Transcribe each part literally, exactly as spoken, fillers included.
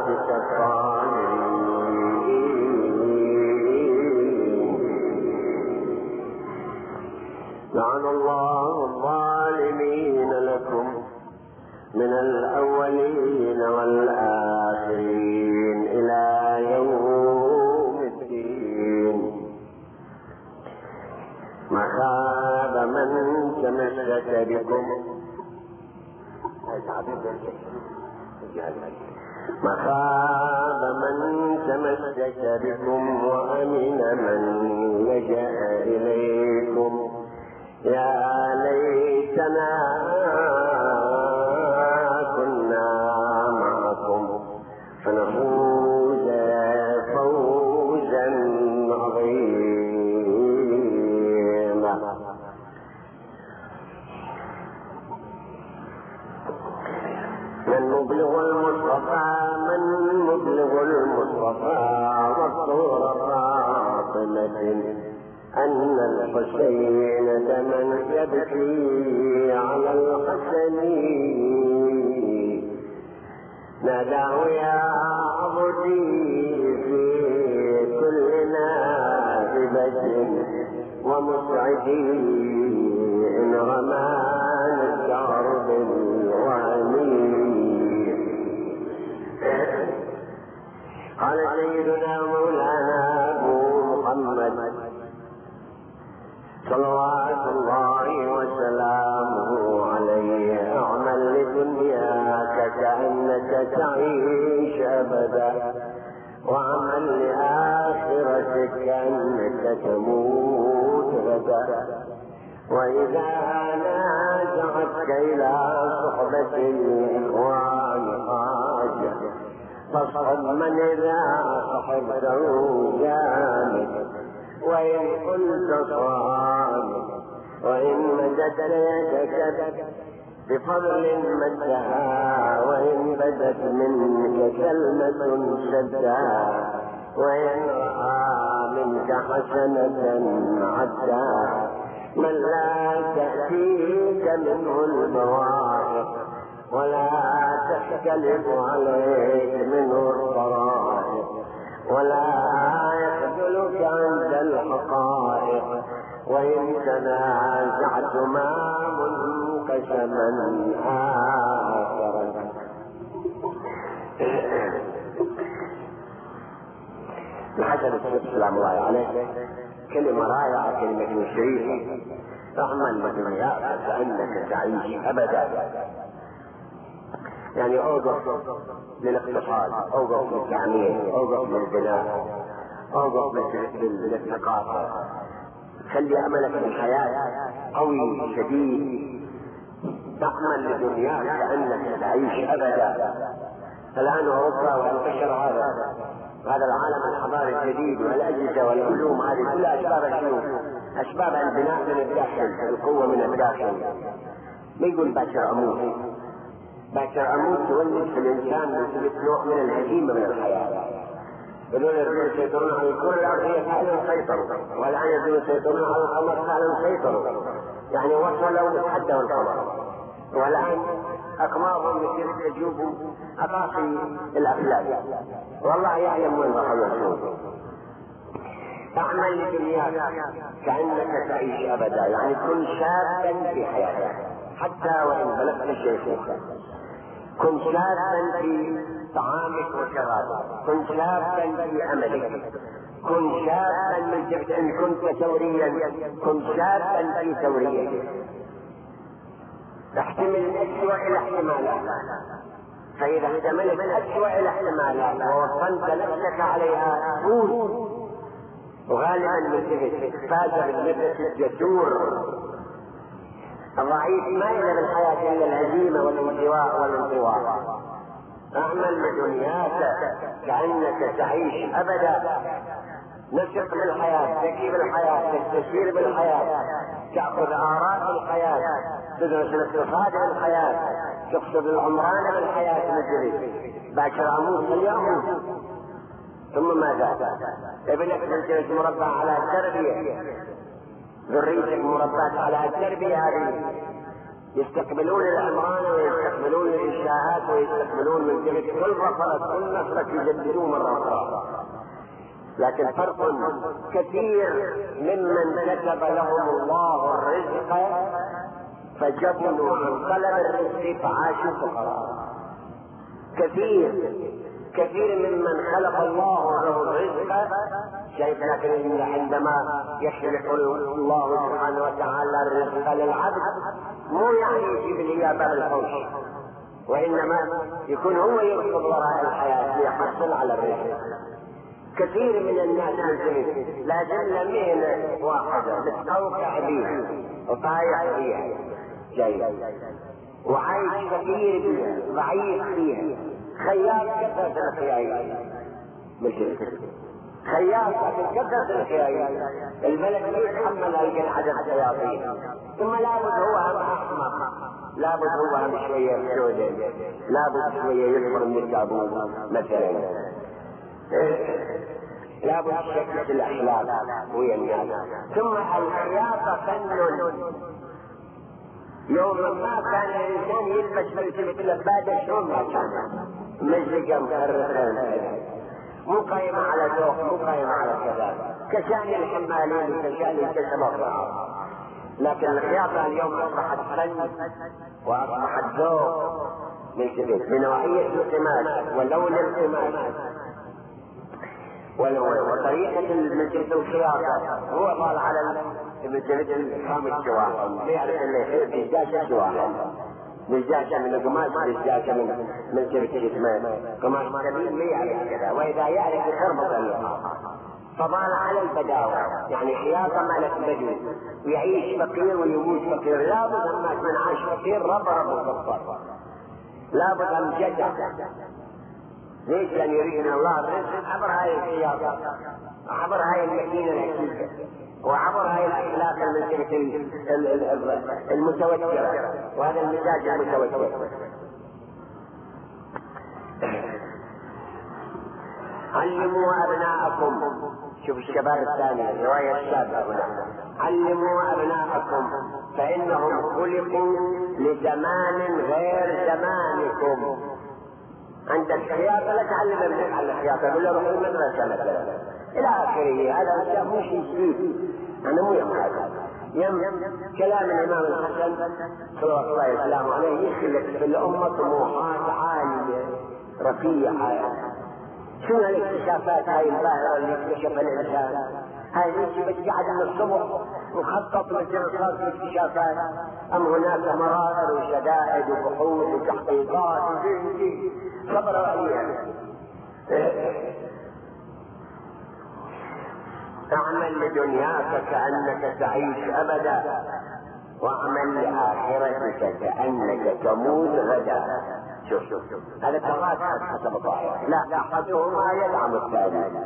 عبادك الصالحين. لعن الله الظالمين لكم من الأولين والآخرين إلى يوم الدين. ما خاب من تمسك بكم ما خاب من تمسك بكم وأمن من لجأ إليكم. يا ليتنا كنا معكم فنفوز فوزا عظيما. من مبلغ المصطفى من مبلغ المصطفى والطور فاطمة أن الحسين دما يبكي على الحسن. ناداه يا عبدي في كل نائبة ومسعدي إن رمان الدهر بالواني. قال سيدنا مولانا أبو محمد صلوات الله وسلامه عليه اعمل لدنياك كأنك تعيش أبدا واعمل لآخرتك كأنك تموت غدا. وإذا نازعتك إلى صحبة الإخوان حاجة فاصحب من إذا صحبته جامد. وإن قلت صامت وإن مدت يدك بفضل مدها وإن بدت منك كلمة شدها وإن رأى منك حسنة عدا. من لا تأتيك منه البواعث ولا تختلف عليك منه الطرائق ولا يخذلك عند الحقائق. وإن تنازعتما منقسما آخرا. الحسن الصديق سلام الله عليه كلمة رائعة، كلمة شريفة. اعمل بدنياك كأنك تعيش أبدا. يعني اوقف للاقتصاد، اوقف للتعمير، اوقف للبناء، اوقف للثقافة. خلي املك في الحياة قوي شديد. تعمل لدنياك كأنك تعيش ابدا. الان اوروبا وانتشر هذا هذا العالم الحضاري الجديد والاجهزة والعلوم هذه كلها اسباب الشيوخ، اسباب البناء من الداخل، القوة من الداخل. ما يقول باكر اموت، باكر اموت تولد في الانسان مثل نوع من الهزيمة من الحياة. يقولون الرجل يسيطرون على الكرة الارضية فعلا سيطروا، والان يقولون يسيطرون على القمر فعلا سيطروا. يعني وصلوا وتحدوا القمر، والان اقمارهم مثل تجوب اطاقي الافلاك. والله يعلم وين راح يوصلون. اعمل لدنياك كأنك تعيش ابدا. يعني كن شابا في حياتك حتى وان بلغت الشيخوخة. كن شابا في طعامك وشرابك، كن شابا في عملك، كن شابا من جبت ان كنت ثوريا، كن شابا في ثوريتك. تحتمل أسوأ الاحتمالات، فإذا احتملت أسوأ الاحتمالات ووصلت نفسك عليها فوز. وغالبا من فاز بالنفس الجسور. الضعيف ما إلى الحياة إلا الهزيمة والانزواء والانطواء. اعمل لدنياك كأنك تعيش أبدا. نشق بالحياة، تجيب الحياة، تستشير بالحياة، تأخذ آراء بالحياة، تدرس الاقتصاد بالحياة، تقصد العمران بالحياة. مثلي باكر أموت اليوم ثم ماذا؟ ابنك انت مربع على التربية، ذريتك مربعة على التربية، هذه يستقبلون العمران ويستقبلون الإنشاء المتاهات ويستكملون من تلك كل رفضت كل نصرة يجددوا مرة أخرى. لكن فرق كثير ممن كتب لهم الله الرزق فجبنوا عن طلب الرزق فعاشوا فقراء. كثير كثير ممن خلق الله له الرزق شايف، لكن عندما يخلق الله سبحانه وتعالى الرزق للعبد مو يعني يجيب لي باب الحوش، وانما يكون هو يركض وراء الحياه ليحصل على الرزق. كثير من الناس مثل لا جل مهنه واحده بتوقع بيها وطايح فيها جاي وعايش كثير بيها ضعيف فيها. خياط كثرة الخيايط مش خياط لكن كثرة الخيايط البلد ما يتحمل هيك عدد خياطين. ثم لابد هو هم احمر، لابد هو هم شويه سوداء، لابد شويه يكبر من التابوت مثلا، لابد شكل الاخلاق ويا الناس. ثم الخياطه فن. يوم ما كان الانسان يلبس مثل اللباده شلون ما كان مزقه مفرقه مو قائمه على ذوق، مو قائمه على كذا، كشان الحمالين وكشان الكسبه. لكن الخياطه اليوم اصبحت فن واصبحت ذوق من كذب بنوعيه القماش ولون القماش وطريقه مثل الخياطه. هو طال على مثل خام الشواحن بيعرف انه يصير دجاجه شواحن، دجاجه من القماش، دجاجه من من شبكه اسمه قماش كبير ما يعرف كذا، واذا يعرف يخربط النقاط. فضال على البداوه، يعني خياطه مالك بدو ويعيش فقير ويموت فقير. لابد الناس من عاش فقير رب رب الفقر، لابد ان جدع. ليش؟ لان يريد من الله الرزق عبر هاي الخياطه، عبر هاي المدينه الحقيقه، وعبر هاي الاخلاق المتوتره وهذا المزاج المتوتر. علموا ابناءكم، شوف الشباب الثاني الروايه السابقه هنا، علموا ابناءكم فانهم خلقوا لزمان غير زمانكم. عندك خياطه لا تعلم ابنك على الخياطه، قول له روح المدرسه مثلا الى اخره. هذا الشيء مش جديد، انا مو يوم هذا يم كلام الامام الحسن صلى الله وسلامه عليه يخلق في الامه طموحات عاليه رفيعه. شنو الاكتشافات هاي الباهره اللي اكتشفها الانسان؟ هاي ليش بدي قاعد من الصبح وخطط للدراسات والاكتشافات؟ ام هناك مرائر وشدائد وبحوث وتحقيقات وجهد صبروا عليها. اعمل لدنياك كانك تعيش ابدا واعمل لاخرتك كانك تموت غدا. شوف شوف هذا تراكب حسب الظاهر، لا احدهما يدعم الثاني،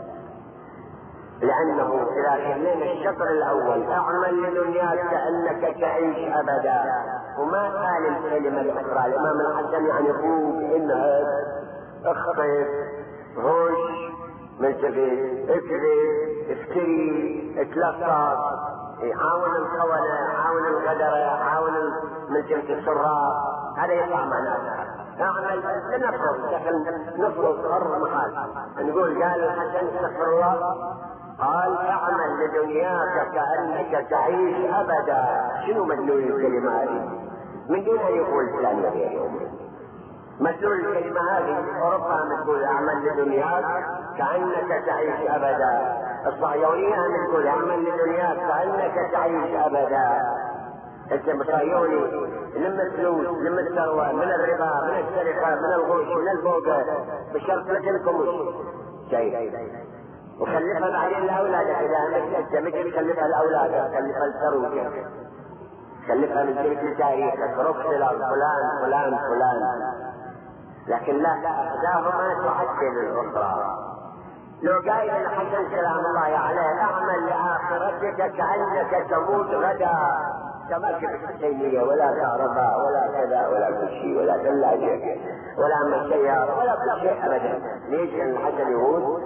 لانه اذا خلينا الشطر الاول اعمل لدنياك كانك تعيش ابدا وما قال الكلمه الاخرى الامام الحسن يعني يقول انها اخطب غش من سبيل اكذب افتري اتلقى يحاول الخونه يحاول الغدره يحاول من جهه السراء، هذا يطلع معناه. اعمل لنفرض دخل نفرض غر محال نقول قال الحسن استغفر الله قال اعمل لدنياك كانك تعيش ابدا. شنو مدلول الكلمه هذه؟ من دون ان يقول فلان اليوم مدلول الكلمه هذه وربما تقول اعمل لدنياك كانك تعيش ابدا. الصهيونيه تقول اعمل لدنياك كانك تعيش ابدا. انت مصهيوني لما الفلوس لما الثروه من الربا من السرقه من الغش من الفوقه بشرط لكم شيء وخلفها بعدين لاولادك. اذا انك انت مثل خلفها لاولادك، خلفها لثروتك، خلفها من تلك تاريخك ركسلر فلان فلان فلان. لكن لا احداهما تعدل الاخرى. لو قايل الحسن سلام الله عليه اعمل لاخرتك كانك تموت غدا، كما كتب التيميه ولا كهرباء ولا كذا ولا كل شيء ولا ثلاجه ولا من سياره ولا كل شيء ابدا. ليش الحسن يقول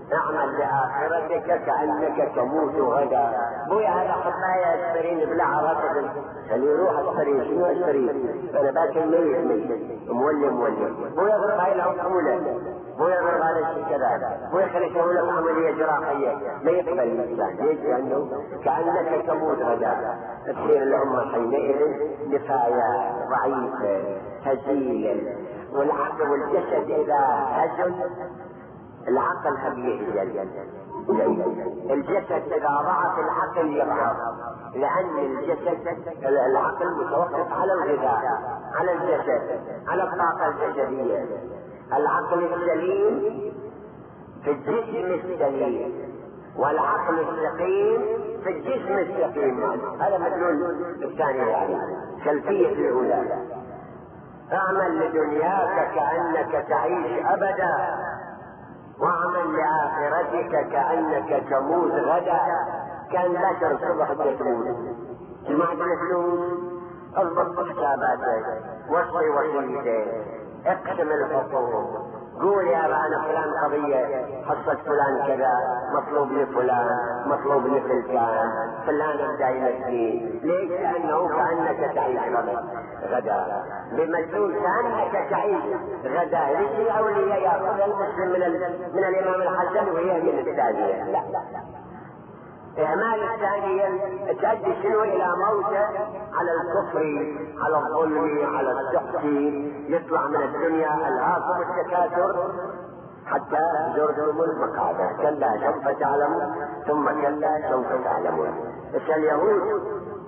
اعمل لآخرتك كأنك تموت غدا. بويا هذا حماية اشترين بلا عرفة اللي يروح اشتري شنو اشتري؟ انا باكل ميت ميت مولي مولي. بويا غير هاي العقولة، بويا غير هذا الشيء كذا، بويا خلي يسوي لك عملية جراحية. ما يقبل الانسان. ليش؟ لانه كأنك تموت غدا. تصير الامة حينئذ نفاية ضعيفة هزيلة، والعقل والجسد اذا هزل العقل هم يهزل. الجسد اذا ضعف العقل يضعف، لان الجسد العقل متوقف على الغذاء، على الجسد، على الطاقة الجسدية. العقل السليم في الجسم السليم، والعقل السقيم في الجسم السقيم. هذا مدلول الثاني يعني خلفية الاولى. اعمل لدنياك كأنك تعيش ابدا، واعمل لآخرتك كأنك تموت غدا. كان بشر الصبح تموت، جمعت الفلوس، اضبط حساباتك، وصي وصيتك، اقسم الحقوق، قول يا ابا انا فلان قضية، حصة فلان كذا، مطلوب لفلان، مطلوب لفلان، فلان بدا يمشي. ليش؟ لانه كأنك تعيش غدا. بمدلول كأنك تعيش غدا. ليش الاولياء ياخذ المسلم من, من الامام الحسن ويهمل الثانية؟ لا لا لا. اهمال الثانية تؤدي شنو؟ الى موته على الكفر، على الظلم، على السحت، يطلع من الدنيا الهاكم التكاثر حتى زرتم المقابر. كلا سوف تعلمون ثم كلا سوف تعلمون. بس اليهود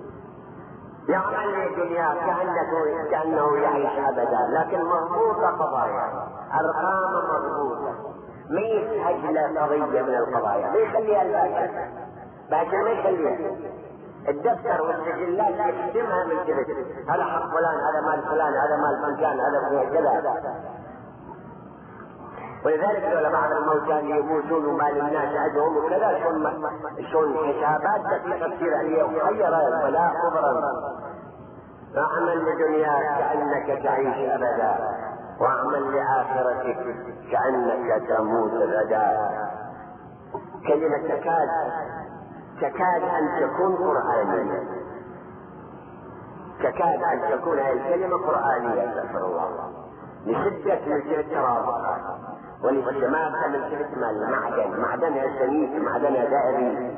يعمل للدنيا كأنه كأنه يعيش ابدا، لكن مربوطة قضايا، ارقام مربوطة. ما يسهج له قضية من القضايا، ما يخليها الباشر، باشر ما يخليها. الدفتر والسجلات يختمها من كذا، هذا حق فلان، هذا مال فلان، هذا مال فلان، هذا كذا. ولذلك لولا بعض الموتى اللي يموتون ومال الناس عندهم وكذا، ثم شلون حسابات في تفسير عليه خيرا ولا خبرا. اعمل لدنياك كأنك تعيش ابدا، واعمل لآخرتك كأنك تموت غدا. كلمة تكاد تكاد ان تكون قرآنية، تكاد ان تكون هذه الكلمة قرآنية، استغفر الله، لشدة مثل الترابط وللشماسة من اسم المعدن، معدنها سميك، معدنها ذهبي.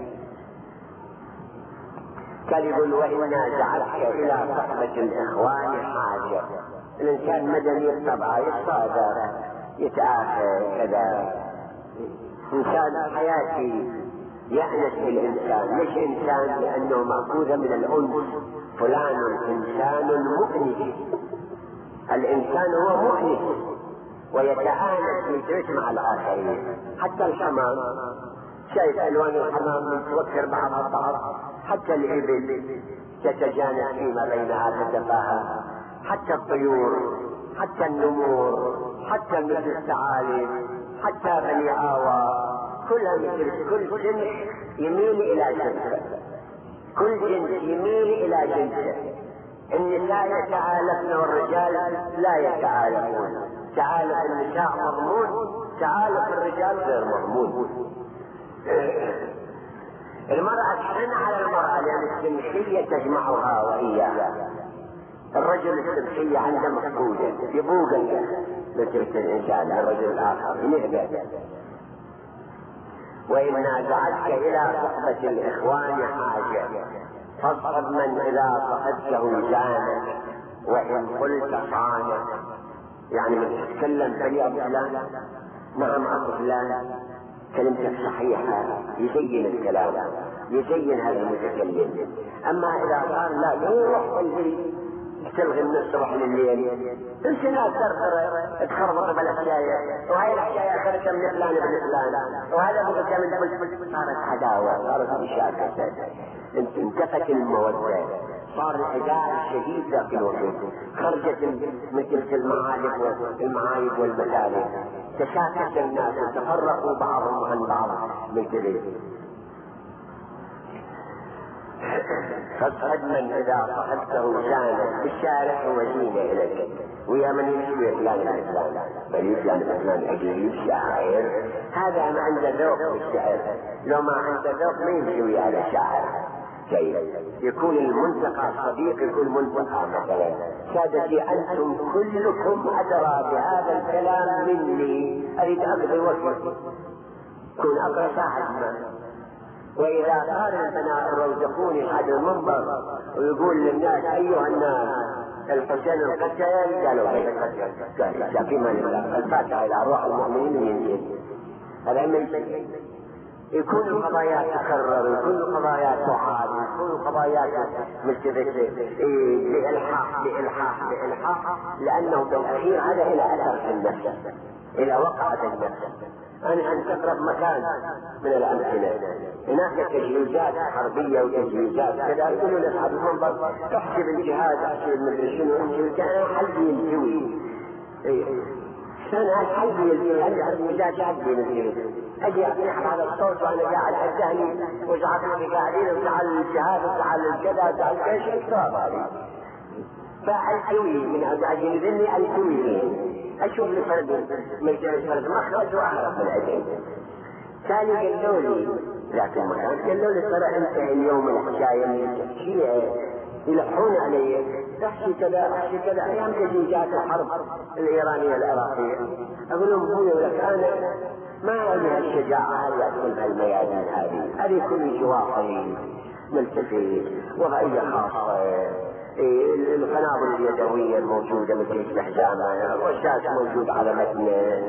كان يقول وإنا جعلك إلى صحبة الإخوان حاجة. الإنسان مدني الطبع، يتصادر، يتآخى كذا. إنسان حياتي يأنس بالإنسان، مش إنسان لأنه مأخوذ من الأنس. فلان إنسان مؤنس، الإنسان هو مؤنس ويتآنس ويتعيش مع الآخرين. حتى الحمام، شايف ألوان الحمام متوكر بعضها البعض، حتى الإبل تتجانس فيما بينها تتفاهم، حتى الطيور، حتى النمور، حتى مثل الثعالب، حتى بني آوى، كلها مثل كل جنس يميل إلى جنسه، كل جنس يميل إلى جنسه. النساء يتعالفن والرجال لا يتعالفون. تعالف النساء مضمون، تعالف الرجال غير مضمون. المرأة تحن على المرأة لأن السمحية تجمعها وإياها. الرجل السمحية عنده مفقودة، يبوغل مثل الإنسان الرجل الآخر ينهبه. وإنا دعتك إلى صحبة الإخوان حاجة، فاصحب من إذا صحبته جانك، وإن قلت صانك. يعني من تتكلم فليا فلان، نعم أخو فلان، كلمتك صحيحة، يزين الكلام، يزين هذا المتكلم. أما إذا قال لا يروح والليل تلغي من الصبح لليل، انت لا ترخر تخربط بالحكاية، وهي الحكاية خرجت من فلان ابن فلان، وهذا بقى من كل صارت عداوة، صارت مشاكل، انت انتفت المودة، صار العداء الشديد ذاك الوقت، خرجت من تلك المعارف والمعايب والمثالب، تشاكس الناس وتفرقوا بعضهم عن بعض من كذب. فاصحب من إذا صحبته شانه بالشارع وزينه إليك، ويا من يمشي فلان الإسلام بل فلان الإسلام أجل الشاعر، هذا ما عنده ذوق بالشعر، لو ما عنده ذوق ما يمشي ويا هذا الشاعر. جيد، يكون المنتقى صديق، يكون منتقى مثلا سادتي أنتم كلكم أدرى بهذا الكلام مني، أريد أقضي وقتي، كن أقرأ صاحب ما. وإذا قال البناء الروزقوني هذا المنبر ويقول للناس أيها الناس الحسين القتل، قالوا قال فيما الفاتحة إلى أرواح المؤمنين ينزل. هذا من يكون القضايا تكرر، يكون القضايا تعاد، يكون القضايا مثل لإلحاح لإلحاح لإلحاح، لأنه بالأخير هذا إلى أثر في النفس، إلى وقعة النفس. أنا أن تقرب مكان من الأمثلة هناك تجهيزات حربية وتجهيزات كذا، يقولوا لأصحاب المنبر تحسب الجهاد، تحسب المدري شنو، أنت كان حلبي يلتوي، أنا حلبي يلتوي، أنا المزاج حلبي يلتوي، أجي أطيح على الصوت وأنا قاعد أدهني وزعقني قاعدين وتعال الجهاد وتعال الكذا وتعال ايش الإكرام هذه، فألتوي من أجل ذني ألتوي، أشوف لفرد مجال فرد مخرج وأعرف من أجل. ثاني قالوا لي لكن ما قالوا لي ترى أنت اليوم الحكاية شيء يلحون علي، تحكي كذا أحكي كذا، أيام تجهيزات الحرب الإيرانية العراقية، أقول لهم هو لك أنا ما عندي الشجاعة أن أدخل هالميادين هذه، هذه كل جواحي ملتفت وضعية خاصة، القنابل اليدوية الموجودة مثل استحجامها، الرشاش موجود على متنه،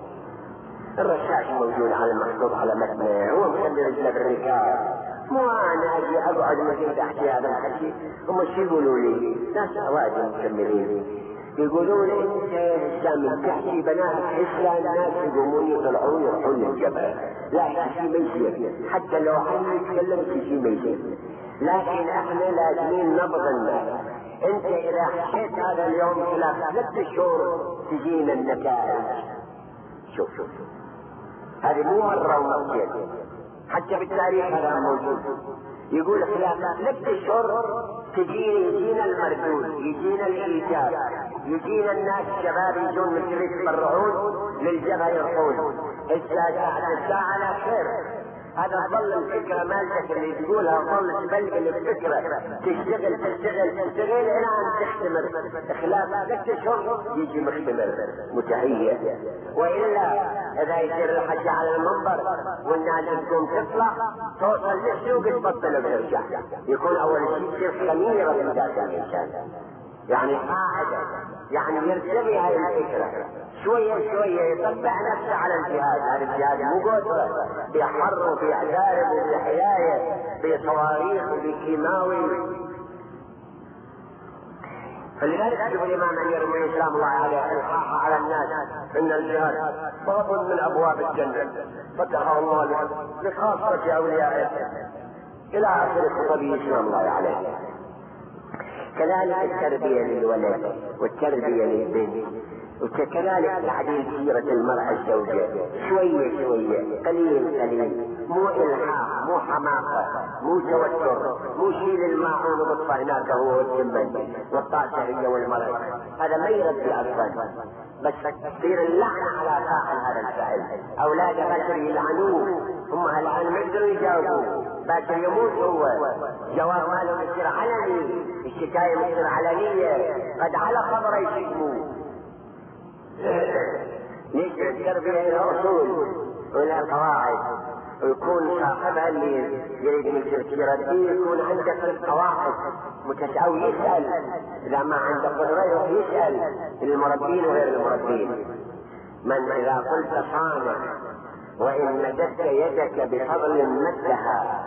الرشاش موجود على محطوط على متنه، هو مخلي رجله بالركاب، مو انا اجي اقعد مثل احكي هذا الحكي. هم شو يقولوا لي؟ ناس اوائل مكملين يقولون انت هشام تحكي بنات حسها، الناس يقومون يطلعون يروحون للجبل، لا تحكي ميسير، حتى لو عن يتكلم تجي ميسير، لكن احنا لازمين نبض الناس. انت اذا حكيت هذا اليوم خلال ثلاث شهور تجينا النتائج. شوف شوف هذه مو مرة ومرتين، حتى بالتاريخ هذا موجود، يقول خلال ثلاث اشهر تجينا يجينا المردود، يجينا الايجاب، يجينا الناس شباب يجون من الشريك يتبرعون للجبهة يروحون، الساعة الساعة على خير. هذا ظل الفكرة مالتك اللي تقولها، ظل تبلغ الفكرة تشتغل تشتغل تشتغل الى ان تختمر، خلال ست اشهر يجي مختمر متهيئ. والا اذا يصير الحكي على المنبر والناس تقوم تطلع توصل للسوق تبطل وترجع، يكون اول شيء تصير خميرة في ذات الانسان، يعني قاعدة، يعني يرتبي هاي الفكرة شوية شوية يطبع نفسه على الجهاد. هذا الجهاد مو قدرة بحر وبعذارب وبحياية بصواريخ وبكيماوي. فلذلك يقول الإمام أمير المؤمنين سلام الله عليه الحاح على الناس إن الجهاد باب من أبواب الجنة فتحه الله لخاصة أوليائه إلى آخر خطبه سلام الله عليه. كذلك التربية للولد والتربية للبنت، وكذلك تعديل سيرة المرأة الزوجة شوية شوية قليل قليل، مو إلحاح، مو حماقة، مو توتر، مو شيل الماعون وبطفى هناك هو والجمل والطاسة هي والمرأة، هذا ما يرد أصلا، بس تصير اللعنة على فاعل هذا الفعل. أولاد باكر يلعنوه، هم الآن ما يقدروا يجاوبوا، باكر يموت هو، جواب ماله يصير علني، الشكاية يصير علنية، قد على خبر يشتموه. ليش التربية إلى أصول وإلى قواعد، ويكون صاحبها اللي يريد من تفكير الدين يكون عندك القواعد متساوي، يسأل إذا ما عنده قدرة يروح يسأل المربين وغير المربين. من إذا قلت صانع وإن مددت يدك بفضل مدها،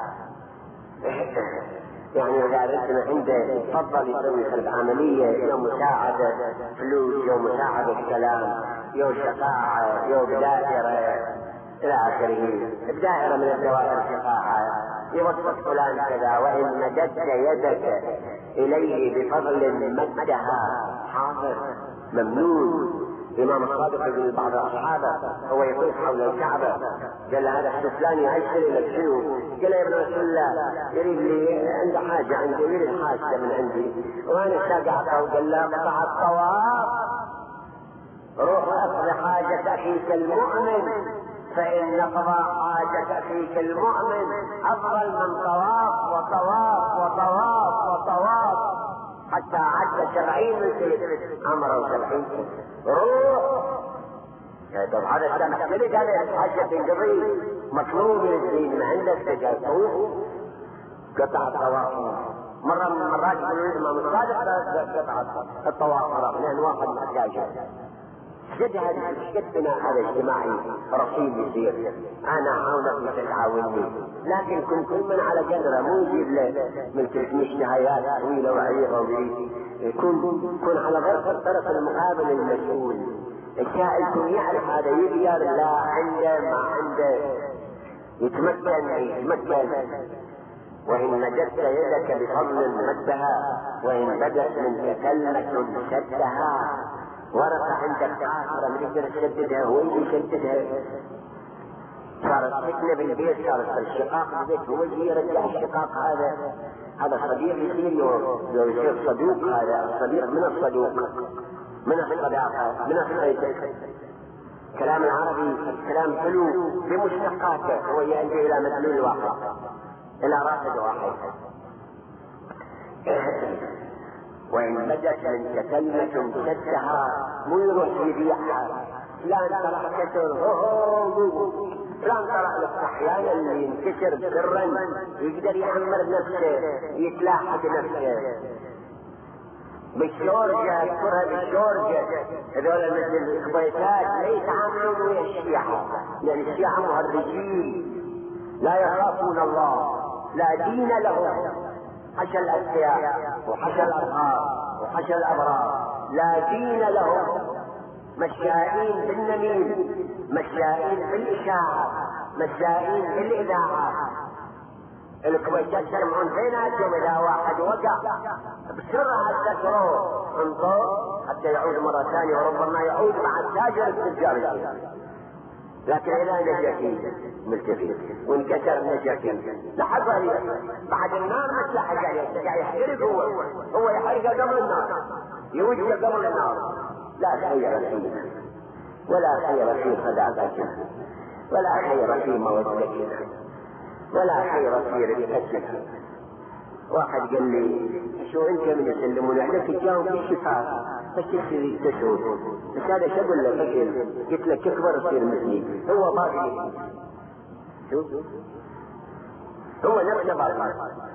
يعني إذا أردنا عنده تفضل يسوي خلف عملية يوم مساعدة فلوس، يوم مساعدة كلام، يوم شفاعة، يوم دائرة إلى آخره، الدائرة من الدوائر الشفاعة، يوصف فلان كذا، وإن مددت يدك إليه بفضل مدها حاضر ممنون، الإمام الصادق يقول لبعض أصحابه هو يطوف حول الكعبة، قال هذا فلان يشتري لك شنو؟ قال يا ابن رسول الله يريد لي عنده حاجة عندي، يريد حاجة من عندي وأنا شاقعته. وقال له قطع الطواف، روح اقضي حاجة أخيك المؤمن، فإن قضاء حاجة أخيك المؤمن أفضل من طواف وطواف وطواف وطواف حتى عد سبعين سنة عمره سبعين سنة. روح طب هذا السمح لك عليه حاجة تنقضي، مطلوب من الدين ما عندك تجاوز قطع الطواف. مرة من المرات يقولوا الإمام الصادق قطع الطواف مرة لأن واحد محتاجه. شد هذا شد بناء هذا اجتماعي رصيد يصير، انا عاونك وتعاونني، لكن كن كل من على قدره، مو يجيب له من تلك مشتهيات طويله وعريضه وذي، يكون يكون على ظرف الطرف المقابل المسؤول. السائل يكون يعرف هذا يقدر لا عنده ما عنده، يتمكن يتمكن. وإن مددت يدك بفضل مدها، وإن بدت منك كلمة شدها. ورقة عندك عاشرة من يقدر تشددها هو اللي يشددها. صارت فتنة بالبيت، صارت الشقاق بالبيت هو اللي يرجع الشقاق. هذا هذا صديق يصير لو يصير صدوق، هذا الصديق من الصدوق من الصداقة من الصيد. كلام العربي كلام حلو بمشتقاته، هو يأتي إلى مدلول واحد، إلى رافد واحد. وإن بدت منك كلمة شدها، مو يروح يبيعها. فلان طلع كسر، فلان طلع لك أحيانا اللي ينكسر سرا يقدر يعمر نفسه، يتلاحق نفسه بالشورجة، اذكرها بالشورجة. هذول مثل القبيسات لا يتعاملون ويا الشيعة، لأن يعني الشيعة مهرجين لا يخافون الله، لا دين لهم. حشى الأذكياء وحشى الأبرار وحشى الأبرار، لا دين لهم، مشائين بالنميم، مشائين بالإشاعة، مشائين بالإذاعة. الكويتات يسمعون بيناتهم إذا واحد وقع بسرعة تكره انظر حتى يعود مرة ثانية، وربما يعود مع التاجر التجاري. لكن إذا نجاكين ملتفت وانكسر نجاكين لحظة بعد النار مش لحق عليه، يحترق هو هو يحرق قبل النار، يوجه قبل النار. لا خير فيه ولا خير في صداقتنا، ولا خير في مودتنا، ولا خير في رفقتنا. واحد قال لي شو انت من يسلمون عليك تجاوب بالشفاء بس تصير تشعر، بس هذا شو اقول لك؟ قلت لك تكبر تصير مثلي. هو باقي شو هو نفسه باقي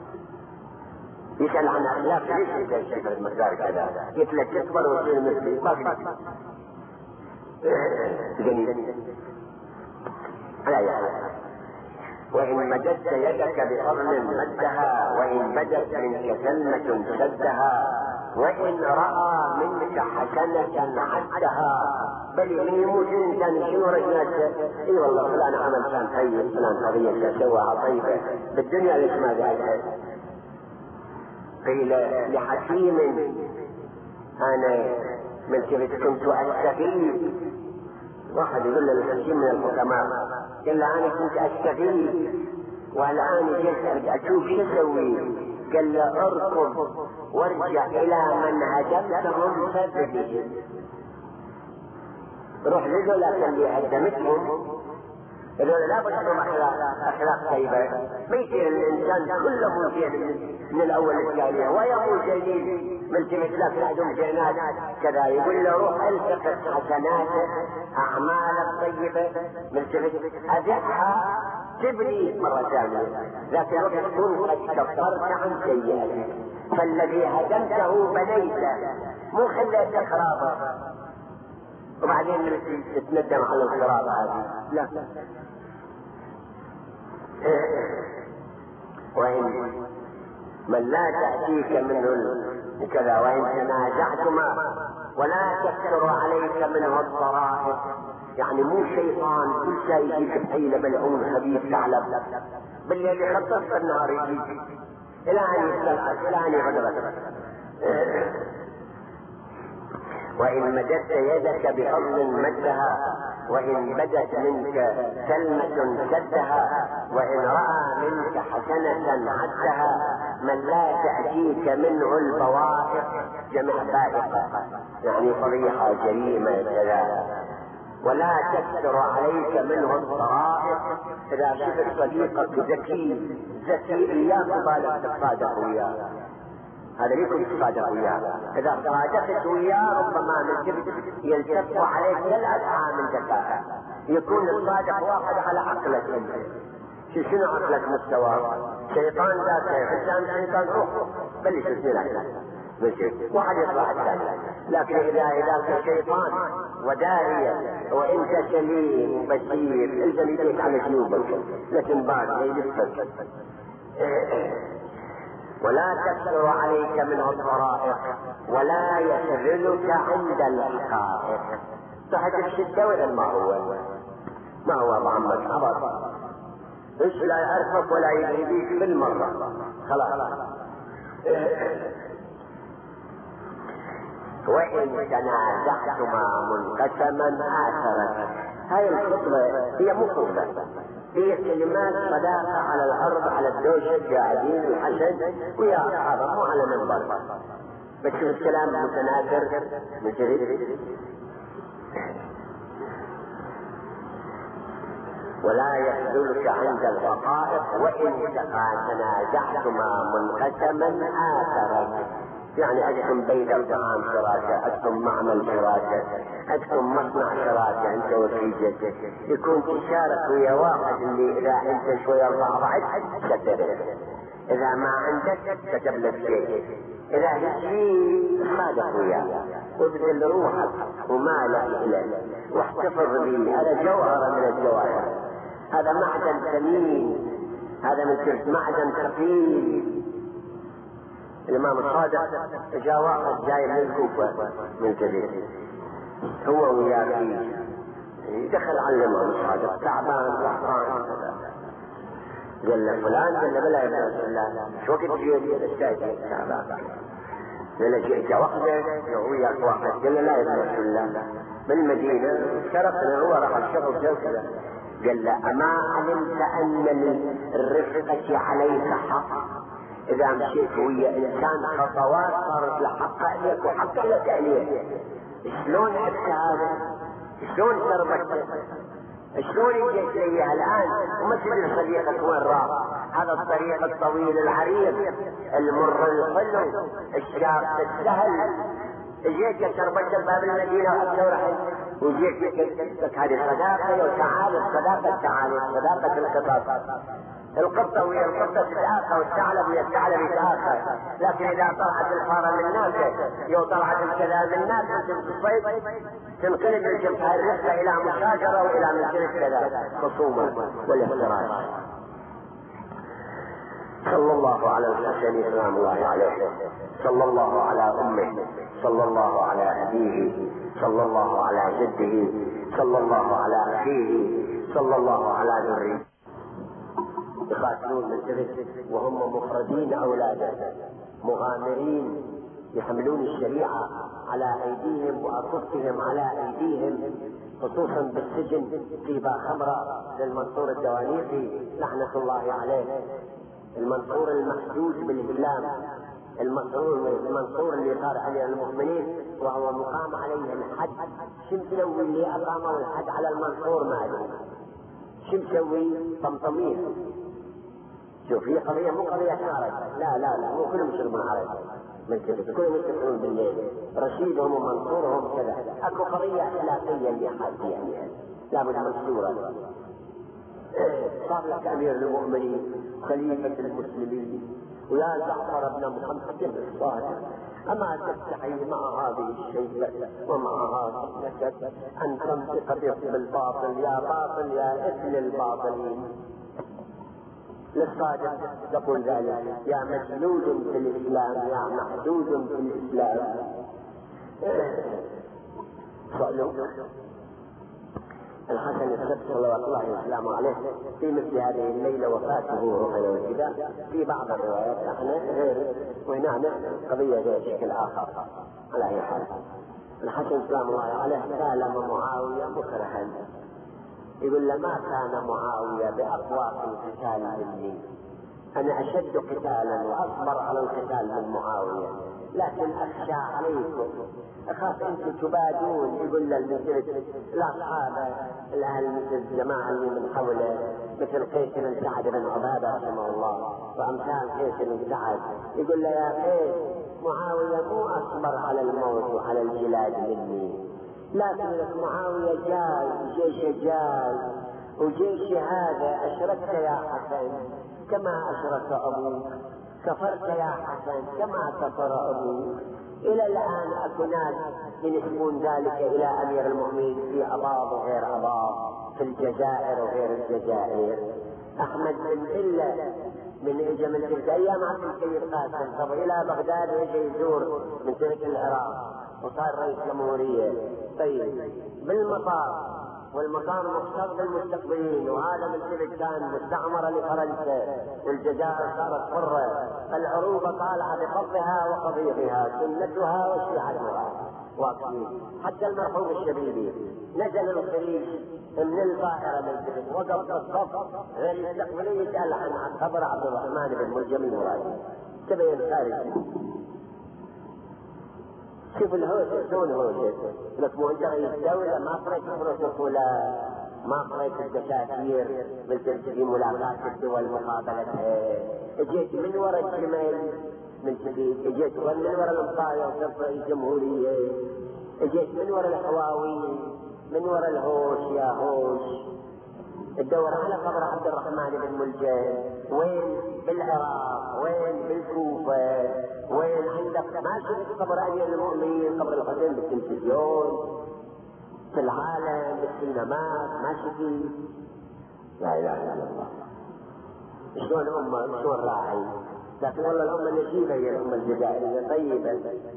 يسأل عن اخلاق ليش انت الشيخ المقدار كذا؟ قلت لك تكبر وتصير مثلي باقي جميل. على يعني وإن مددت يدك بفضل مدها، وإن بدت منك كلمة شدها، وإن رأى منك حسنة عدها. بل من يموت انسان شنو رجلات؟ اي والله فلان عمل كان طيب، فلان قضية سواها طيبة بالدنيا ليش ما ذلك؟ قيل لحكيم انا من كنت كنت استفيد، واحد يقول للحكيم من الحكماء قال له انا كنت استفيد والان جيت اشوف شو اسوي؟ قال له اركض وارجع الى من هدمتهم فابدي، روح لذولاك اللي هدمتهم، هذول لا بد لهم اخلاق اخلاق طيبه. ما يصير الانسان كله مزين من الاول للثانيه ويموت جديد ملتمس لك عندهم جينات كذا. يقول له روح التقط حسناتك اعمالك طيبه ملتمس ادعها تبني مره ثانيه، لكن وقت تكون قد كفرت عن سيئتك. فالذي هدمته بنيته مو خليتك خرابه وبعدين تتندم على الخرابه هذه، لا. وإن من لا تأتيك منه كذا، وإن تنازعتما ولا تكثر عليك منه الضرائب، يعني مو شيطان كل شيء يجيك بحيلة ملعون خبيث ثعلب بالليل يخطط في النهار يجيك إلى أن يستلعب إلى أن يغدرك. وإن مددت يدك بفضل مدها، وإن بدت منك كلمة سدها، وإن رأى منك حسنة عدها، من لا تأتيك منه البوائق جمع بائقة، يعني فضيحة جريمة كذا. ولا تكثر عليك منه الطرائق، إذا شفت صديقك ذكي ذكي إياه بالك تتصادق وياه، هذا ليكم تصادق وياه. إذا صادقت وياه ربما من جبت يلتف عليك للأسعى من ذكاء، يكون الصادق واحد على عقلك انت. شنو عقلك مستوى؟ شيطان ذاته انسان شيطان روح بلش تسمع واحد يطلع الثاني. لكن اذا اذا كشيطان وداعية وانت سليم وبشير الزم يديك على جيوبك لكن بعد يلفك. ولا تكثر عليك منه الطرائق، ولا يشغلك عند الحقائق. تحت الشدة ولا ما هو ما هو محمد عبر ايش لا يعرفك ولا يجيبك بالمرة خلاص. وإن تنازعتما منقسما آثرت. هاي الخطبة هي مخوفة، هي كلمات صداقة على الأرض على الدوشة قاعدين الحشد ويا أصحابه مو على منبر، بتشوف الكلام متناثر مجرد. ولا يخذلك عند الحقائق، وإن تنازعتما منقسما آثرت. يعني عندكم بيت الطعام شراكة، عندكم معمل شراكة، عندكم مصنع شراكة انت وزوجتك، يكون تشارك ويا واحد اللي اذا انت شوية ضاعت سددت، اذا ما عندك كتب لك شيء، اذا هالشيء صادق وياه وابذل روحك ومالك له واحتفظ به. هذا جوهر من الجواهر، هذا معدن ثمين، هذا مثل معدن ثقيل. الإمام الصادق جاء واحد جاي من الكوفة من جديد، هو وياه فيه، دخل على الإمام الصادق تعبان وحران، قال له فلان، قال له بلا يا رسول الله شو وقت جيت الشاي تعبان؟ قال له جئت وحدك وياك واحد؟ قال له لا يا رسول الله من المدينة شرفنا، هو راح الشغل كذا. قال له أما علمت أن للرفقة عليك حق؟ إذا مشيت ويا إنسان خطوات صارت لحق لك وحق لك عليه. شلون عرفت هذا؟ شلون تربت؟ شلون جيت لي الآن وما تدري صديقك وين راح؟ هذا الطريق الطويل العريض المر الحلو الشاب السهل، جيت شربت باب المدينة وحتى ورحت وجيت لك هذه الصداقة وتعالي الصداقة، تعالي الصداقة القطاط، القطة ويا القطة تتآخى والثعلب ويا الثعلب يتآخى. لكن إذا طلعت الفارة من ناس يو طلعت الكذا من ناس تصيد تنقلب الجبهة الرفقة إلى مشاجرة وإلى مثل كذا خصومة والاحتراج. صلى الله على الحسن سلام الله عليه، صلى الله على أمه، صلى الله على أبيه، صلى الله على جده، صلى الله على أخيه، صلى الله على ذريته. يقاتلون من جبل وهم مفردين أولادا مغامرين، يحملون الشريعة على أيديهم وأكفهم على أيديهم، خصوصا بالسجن طيبة خمرة للمنصور الدوانيقي لعنة الله عليه، المنصور المحدود بالإسلام، المنصور المنصور اللي صار عليه المؤمنين وهو مقام عليه الحد. شو مسوي اللي أقاموا الحد على المنصور؟ ما أدري شو مسوي، طمطميه. شوف هي قضية مو قضية حرج، لا لا لا مو كلهم يشربون حرج من كذا، كلهم يتفقون بالليل، رشيدهم ومنصورهم كذا. اكو قضية اخلاقية اللي حاجة يعني لابد من صورة. صار لك امير المؤمنين خليفة المسلمين ويا جعفر بن محمد الصادق، اما تستحي مع هذه الشيبة ومع هذا النكد ان تنطق بالباطل؟ يا باطل يا ابن الباطلين. للصادق تقول ذلك يا مجلود في الإسلام يا محدود في الإسلام. سألوا الحسن السبت صلى الله وسلم عليه في مثل هذه الليلة وفاته روحنا وكذا، في بعض الروايات احنا غير وهنا قضية غير شكل آخر. على أي حال الحسن سلام الله عليه كلم معاوية مكرها، يقول له ما كان معاوية بأقوى القتال مني، أنا أشد قتالا وأصبر على القتال من معاوية، لكن أخشى عليكم، أخاف أنتم تبادون. يقول له مثل الأصحاب الأهل مثل الجماعة اللي من حوله مثل قيس بن سعد بن عبادة رحمه الله وأمثال قيس بن سعد، يقول له يا قيس معاوية مو أصبر على الموت وعلى الجلاد مني، لكن معاوية جاي جيش جاي وجيش هذا أشركت يا حسن كما أشرك أبوك، كفرت يا حسن كما كفر أبوك. إلى الآن أكو ناس ينسبون ذلك إلى أمير المؤمنين في أباض وغير أباض، في الجزائر وغير الجزائر. أحمد بن إلا من إجا من تلك أيام عبد الكريم قاسم طب إلى بغداد ويجي يزور من تلك العراق وصار رئيس جمهورية. طيب بالمطار، والمطار مختص بالمستقبلين، وهذا من تلك كان مستعمرة لفرنسا والجزائر صارت حرة، العروبة طالعة بقبضها وقضيضها سنتها وشيعتها واقفين. حتى المرحوم الشبيبي نزل الخليج من الطائرة من تلك وقف الصف غير يستقبلين يسأل عن خبر عبد الرحمن بن ملجم المرادي تبين خارج. شوف الهوسة شلون هوسة لك مو انت رئيس دولة ما قريت البروتوكولات، ما قريت الدساتير مثل في ملاقاة الدول مقابلتها، اجيت من وراء الجمال من سبيل، اجيت من وراء الامطاية وصرت رئيس جمهورية، اجيت من وراء الحواوي من وراء الهوش يا هوش. تدور على قبر عبد الرحمن بن ملجم وين؟ بالعراق، وين؟ بالكوفة، وين عندك؟ ما شفت قبر امير المؤمنين قبر الحسين بالتلفزيون في العالم بالسينمات ما شفت. لا اله الا الله. شلون الامه شلون راعي، لكن والله الامه نجيبه هي الامه الجزائريه طيبه.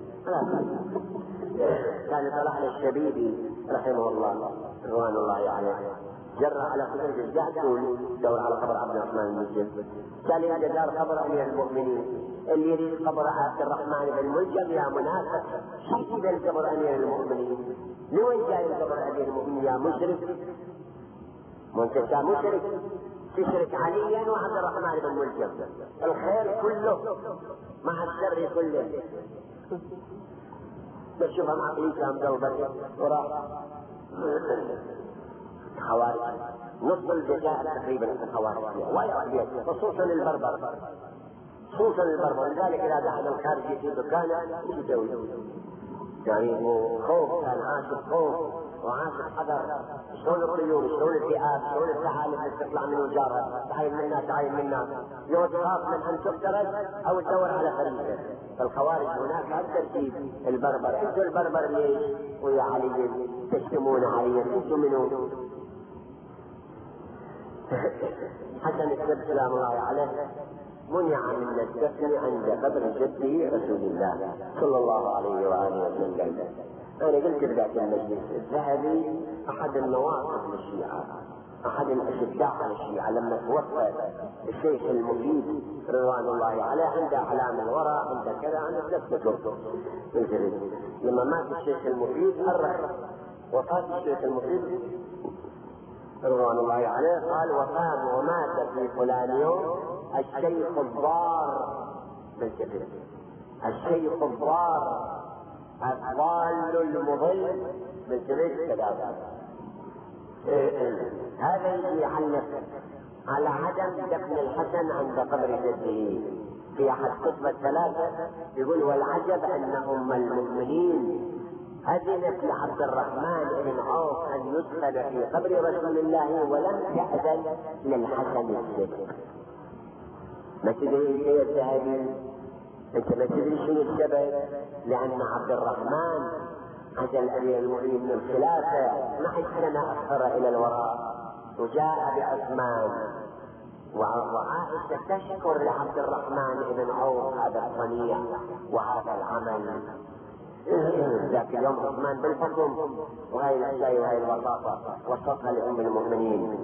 كان طلع الشبيبي رحمه الله رضوان الله عليه جرى على خروج الجعد دور على قبر عبد الرحمن الملجم، كان إذا دار قبر أمير المؤمنين اللي يريد قبر عبد الرحمن بن ملجم يا منافق شو ذا القبر أمير المؤمنين؟ لوين جاي القبر أمير المؤمنين يا مشرك؟ وانت مشرك تشرك عليا وعبد الرحمن بن ملجم، الخير كله مع الشر كله. بشوفها مع الإسلام قلبك وراح خوارج نصف الجزائر تقريبا في الخوارج ويا خصوصا البربر، خصوصا البربر. لذلك اذا دخل الخارجي في دكانه ايش يسوي؟ يعني خوف، كان عاشق خوف وعاشق حذر. شلون الطيور، شلون الذئاب، شلون الثعالب اللي تطلع من وجارها تعاين منا تعاين منا، يوم تخاف من ان تقترب او تدور على فريسه. فالخوارج هناك على الترتيب البربر. انتم البربر ليش ويا علي تشتمون علي؟ انتم منو؟ حسن السبت سلام الله عليه منع من الدفن عند قبر جده رسول الله صلى الله عليه واله وسلم. انا قلت بذات المجلس الذهبي احد النواقض للشيعه، احد الاشداء على الشيعه، لما توفى الشيخ المفيد رضوان الله عليه عنده اعلام الورى عنده كذا عنده تثبته. لما مات الشيخ المفيد أرخ وفاة الشيخ المفيد رضوان الله عليه قال وفاه ومات في فلان يوم الشيخ الضار بالكبير، الشيخ الضار الضال المضل بالكبير كذا. هذا يجي يعلق على عدم دفن الحسن عند قبر جده. في احد كتب الثلاثه يقول والعجب ان ام المؤمنين أذنت لعبد الرحمن بن عوف أن يدخل في قبر رسول الله ولم تأذن للحسن الصدق. ما تدري يا الذهبي أنت ما تدري شنو السبب؟ لأن عبد الرحمن عزل أمير المؤمنين من الخلافة ما حسنا أخر إلى الوراء وجاء بعثمان، وعائشة تشكر لعبد الرحمن بن عوف هذا الصنيع وهذا العمل. ذاك اليوم عثمان بالحكم وهي الاشياء وهي الوساطه وسطها لام المؤمنين.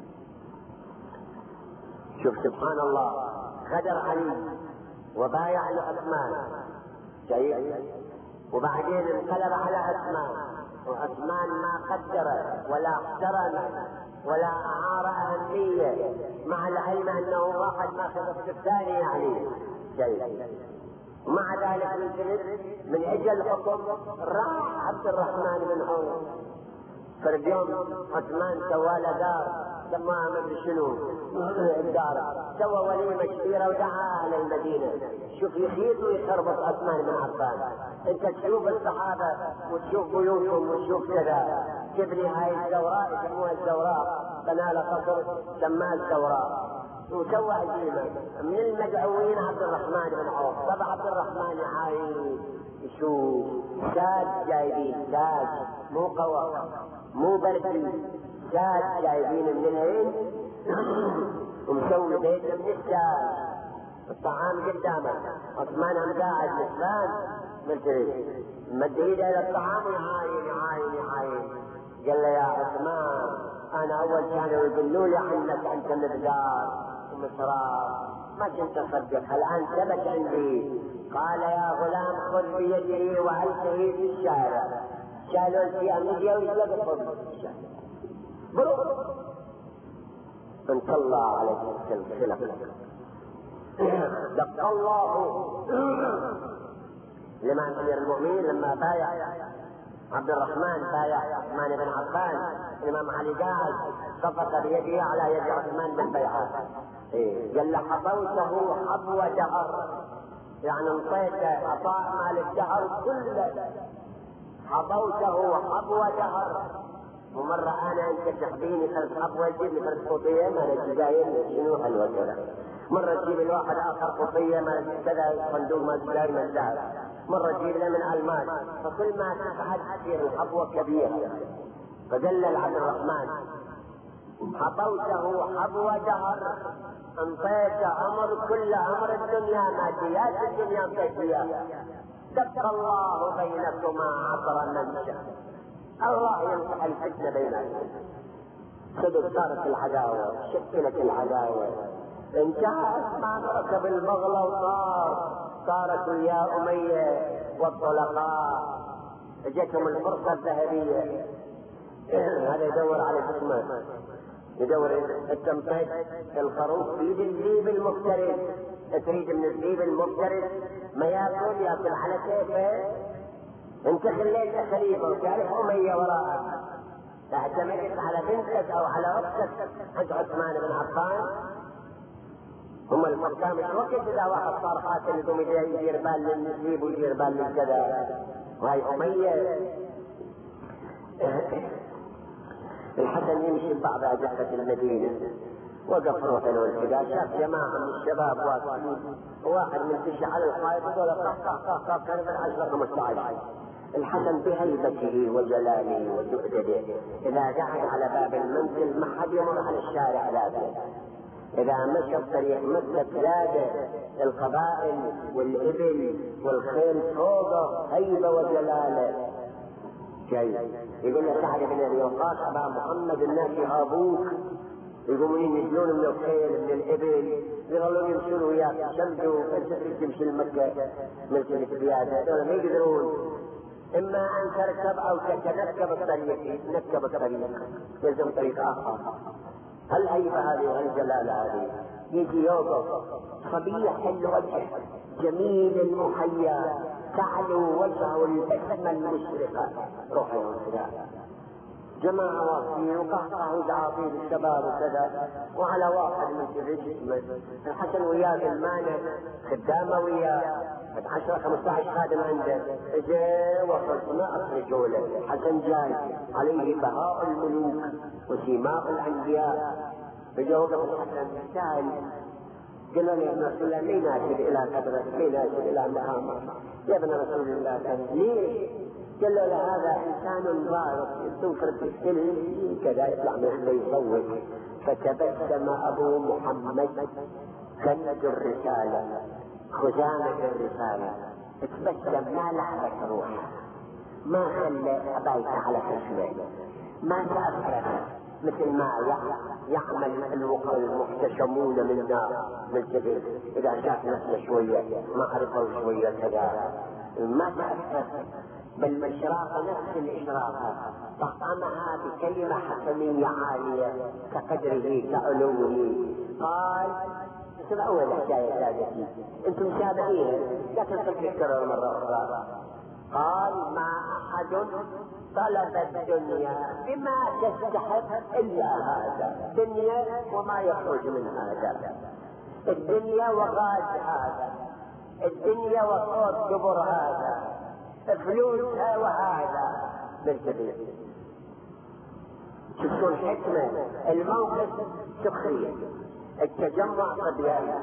شوف سبحان الله غدر علي وبايع لعثمان. شايف وبعدين انقلب على عثمان، وعثمان ما قدر ولا احترم ولا أعار أهمية، مع العلم أنه واحد ما خلص الثاني يعني شيء. ومع ذلك من أجل الحكم راح عبد الرحمن بن عوف. فرد يوم عثمان سوى له دار سماها مدري شنو الدار، سوى وليمة كبيرة ودعا أهل المدينة. شوف يخيط ويخربط عثمان بن عفان. انت تشوف الصحابة وتشوف بيوتهم وتشوف كذا. تبني هاي الزوراء يسموها الزوراء، بنى له قصر سماه الزوراء وسوى عزيمة. من المدعوين عبد الرحمن بن عوف. طبعا عبد الرحمن يعاين يشوف ساد جايبين، ساد مو قوى مو بردي، ساد جايبين من الهند ومسوي بيت من الساد، الطعام قدامه. عثمان عم قاعد نسلان ملتهي مد ايده الى الطعام ويعاين يعاين يعاين. قال له يا عثمان انا اول كانوا يقولوا لي عنك انت مقدار ومسرار ما كنت اصدق، الان ثبت عندي. قال يا غلام خذ بيدي والقه في الشارع. شالوا الفئه مديه ويسلقوا في الشارع. بروح انت الله عليك السلسله. دق الله لمن امير المؤمنين لما بايع عبد الرحمن، بايع عثمان بن عفان. الامام علي قاعد صفق بيده على يد عثمان بالبيعه. إيه؟ قال له حظوته حظو دهر، يعني انطيت عطاء مال الدهر كله. حظوته حظو دهر. ومرة انا انت تحبيني خلف حظوه تجيب لي خلف قطيه ما انا جايين شنو حلوه كذا. مرة تجيب الواحد اخر قطيه ما كذا صندوق ما تلاقي من الذهب. مرة تجيب له من الماس. فكل ما تفعل تصير الحظوه كبيره. فدلل عبد الرحمن حطوته حظو دهر، انطيت عمر كل عمر الدنيا ماديات الدنيا ماديات. دق الله بينكما عبر منشا. الله ينصح الفتنه بينكم. صدق صارت العداوه، شكلت العداوه. انتهى ما ركب المغلى وصار صارت ويا اميه والطلقاء. اجتهم الفرصه الذهبيه. هذا يدور على جسمه، يدور التمطيط الخروف بيد الذيب المفترس. تريد من الذيب المفترس ما ياكل ياكل على كيفه. انت خليت خليفه وتعرف اميه وراءك، اعتمدت على بنتك او على اختك عند عثمان بن عفان. هم الحكام الوقت اذا واحد صار قاتل يقوم يدير بال للذيب ويدير بال للكذا. وهي اميه. الحسن يمشي ببعض أجهزة المدينة، وقف روح الوالد شاف جماعة من الشباب واقفين، وواحد من تشي على الحائط يقول قف قف قف قف كان من عشرة خمسة عشر. الحسن بهيبته وجلاله وسؤدده إذا قعد على باب المنزل ما حد يمر على الشارع لازم. إذا مشى الطريق مسك لاده القبائل والإبل والخيل فوقه هيبة وجلاله. يقول له سعد بن ابي وقاص ابا محمد الناس يهابوك، يقومون ينزلون من الخيل من الابل يظلون يمشون وياك يشمدوا. انت تمشي لمكه ملك القياده هذول ما يقدرون. اما ان تركب او تتنكب الطريق، تنكب الطريق يلزم طريق اخر. هالهيبه هذه وهالجلاله هذه. يجي يوقف صبيح الوجه جميل المحيا تعلو وجهه البسمه المشرقه. روح الوسلاء جماعه واقفين وقهقهوا زعاطير الشباب وكذا. وعلى واحد من جسمه الحسن وياه المانع خدامه وياه عشرة خمسة عشر خادم عنده. اجا وصل مئة رجوله. الحسن جاي عليه بهاء الملوك وسيماء الانبياء. اجا وقف الحسن سائل قال له يا ابن رسول الله مين ناشد الى قدرك، مين ناشد الى مقامك يا ابن رسول الله؟ ليش؟ قال له هذا انسان بارك يسوق السلم كذا يطلع من يصوت. فتبسم ابو محمد كنز الرساله خزانه الرساله. تبسم ما لحظه روحه، ما خلى ابيت على خشمه، ما تاثر مثل ما يعمل الوقر المحتشمون من نار من كبير. اذا شاف نفسه شويه ما عرفوا شويه كذا ما تأثر بالإشراق نفس الإشراق، طعمها بكلمة حكمية عالية كقدره كعلوه. قال اسمعوا الحكاية سادتي انتم متابعين لكن تذكروا مرة أخرى. قال ما أحد طلب الدنيا بما تستحق إلا هذا، دنيا وما يخرج من هذا، الدنيا وغاز هذا، الدنيا وصوت دبر هذا، فلوسها وهذا بالكبير. شوفوا الحكمة، الموقف سخرية، التجمع صبيان،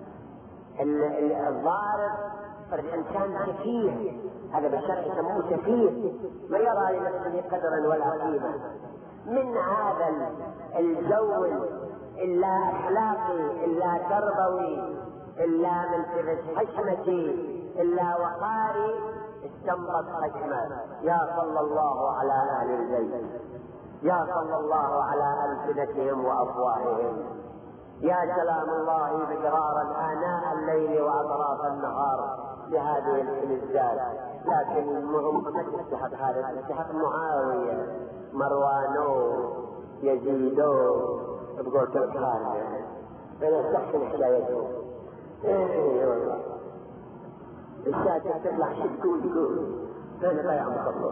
الضارب الإنسان سفيه، هذا بالشرع يسموه سفيه، ما يرى لنفسه قدرا ولا قيمة. من هذا الجو إلا أخلاقي إلا تربوي إلا ملتبس حشمتي إلا وقاري استنبط حكمة. يا صلى الله على أهل البيت، يا صلى الله على ألسنتهم وأفواههم، يا سلام الله بجرارا آناء الليل وأطراف النهار لهذه الفلزات. لكن المهم ما تستحق هذا، تستحق معاوية، مروانو، يزيدو، تقول تذكار أنا استحسن حكايته. ايه والله الشاشة تطلع شكو تقول أنا ضيع مخلص.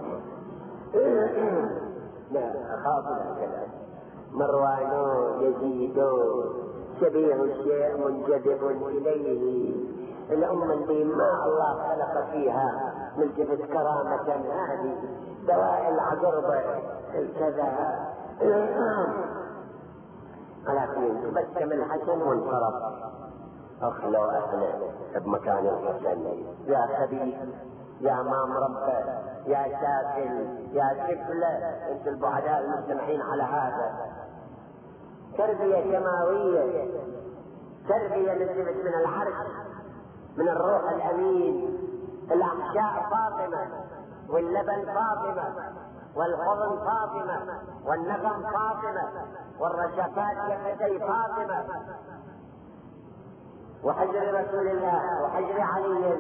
لا أخاف هكذا، مروانو، يزيدو، شبيه الشيء منجذب إليه. الأمة اللي ما الله خلق فيها ملتفت كرامة هذه دواء العقربة الكذا. ولكن تبسم الحسن وانصرف. أخلو أهلا بمكان الحسن، يا خبيث، يا مام ربه، يا سافل، يا سفلة، انت البعداء المجتمعين على هذا. تربية سماوية، تربية نزلت من العرش، من الروح الأمين. الأحشاء فاطمة، واللبن فاطمة، والحضن فاطمة، والنغم فاطمة، والرشفات شفتي فاطمة، وحجر رسول الله وحجر علي.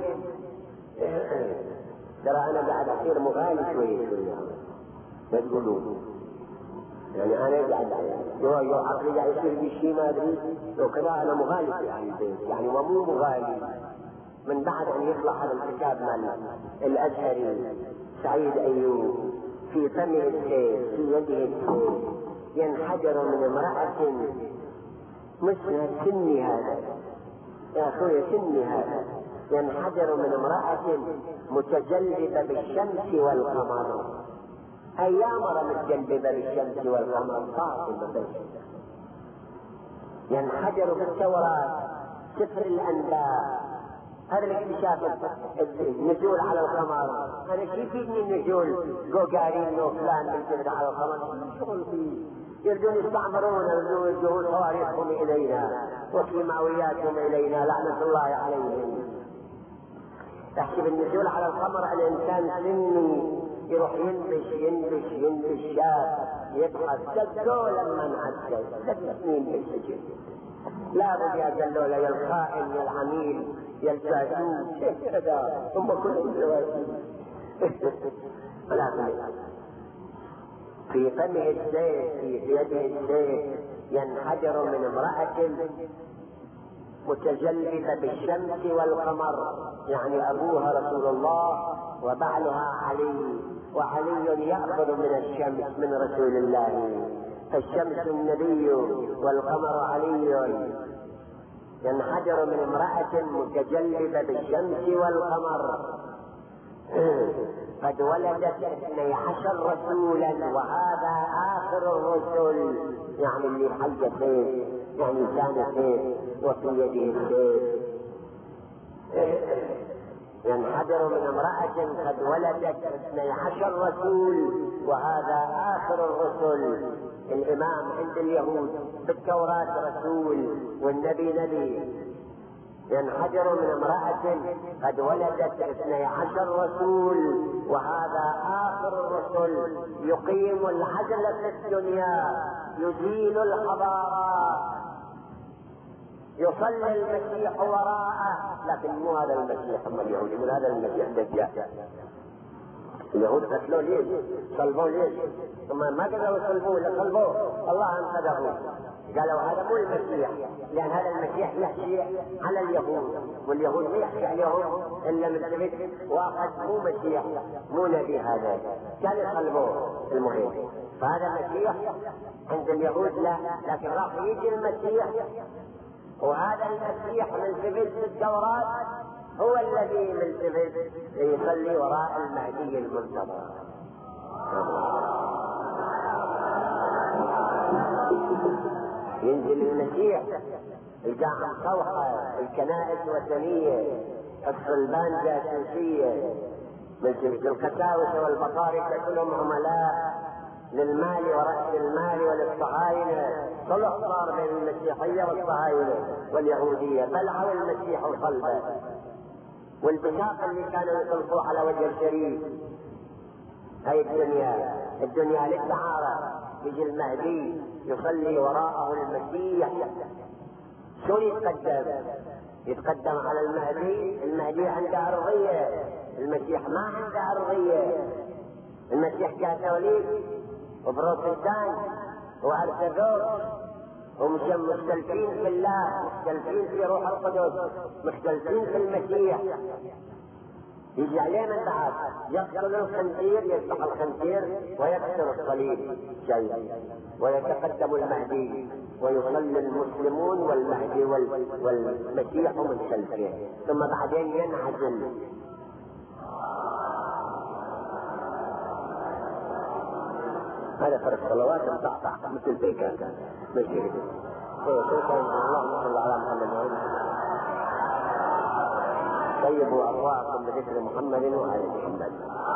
ترى أنا بعد أخير مغالي شوية شوية ما تقولون، يعني أنا قاعد يو يو عقلي قاعد يصير بشيء ما أدري لو كذا. أنا مغالي في أهل البيت يعني، ومو مغالي من بعد أن يطلع هذا الكتاب مال الأزهري سعيد أيوب في فمه السيف، في يده السيف، ينحدر من امرأة مثل سني هذا، يا أخوي سني هذا، ينحدر من امرأة متجلبة بالشمس والقمر. أيام مرة متجلبة بالشمس والقمر فاطمة بس. ينحدر بالتوراة، سفر الأنباء، هذا الاكتشاف، النزول على القمر. أنا شو يفيدني النزول؟ قوقارين وفلان بالجبل على القمر، شغل فيه. يرجون يستعمرون، يرجون صواريخهم إلينا وكيماوياتهم إلينا لعنة الله عليهم. تحسب النزول على القمر الإنسان سني يروح ينبش ينبش ينبش شاب يبحث. دلوا لما نعدل ثلاث سنين بالسجن، لا بد يا دلولا، يا الخائن يا العميل يا الجاسوس كذا، هم كلهم جواسيس. ولكن في فمه السيف، في يده السيف، ينحدر من امرأة متجلبة بالشمس والقمر، يعني أبوها رسول الله وبعلها علي، وعلي يأخذ من الشمس من رسول الله، فالشمس النبي والقمر علي. ينحدر من امرأة متجلبة بالشمس والقمر. قد ولدت اثني عشر رسولا وهذا آخر الرسل، يعني اللي حل سيف، يعني كان سيف وفي يده السيف. ينحدر من امرأة قد ولدت اثني عشر رسول وهذا آخر الرسل. الإمام عند اليهود بالتوراة رسول والنبي نبي. ينحدر من امرأة قد ولدت اثني عشر رسول وهذا آخر الرسل. يقيم العدل في الدنيا، يزيل الحضارات. يصلي المسيح وراءه، لكن مو هذا المسيح. هم اليهود يقول هذا المسيح دجال. اليهود قتلوه ليش؟ صلبوه ليش؟ ثم ما قدروا يصلبوه، لا صلبوه الله انقذه. قالوا هذا مو المسيح، لان هذا المسيح يحكي على اليهود، واليهود ما يحكي عليهم الا من واحد مو مسيح مو نبي. هذا كان يصلبوه. المهم فهذا مسيح عند اليهود لا، لكن راح يجي المسيح، وهذا المسيح من سبيل التوراة هو الذي من سبيل يصلي وراء المهدي المنتظر. ينزل المسيح الجامع صوحة، الكنائس وثنية، الصلبان جاسوسية، مثل القساوسة والبطاركة كلهم عملاء للمال ورأس المال وللصهاينة. صلح صار بين المسيحية والصهاينة واليهودية، بلعوا المسيح وصلبه. والبشاق اللي كانوا يطلقوه على وجه الشريف، هاي الدنيا الدنيا للدعارة. يجي المهدي يصلي وراءه المسيح. شو يتقدم؟ يتقدم على المهدي. المهدي عنده أرضية، المسيح ما عنده أرضية. المسيح كاثوليك وبروتستان وأرثوذكس ومختلفين في الله، مختلفين في روح القدس، مختلفين في المسيح. يجي عليه من بعد يقتل الخنزير، يذبح الخنزير ويكسر الصليب شيء، ويتقدم المهدي ويصلي المسلمون والمهدي والمسيح من خلفه، ثم بعدين ينعزل. هذا فرق صلوات مطعطع مثل بيكا ماشي. اللهم صل على محمد. طيبوا أرواحكم بذكر محمد وآل محمد.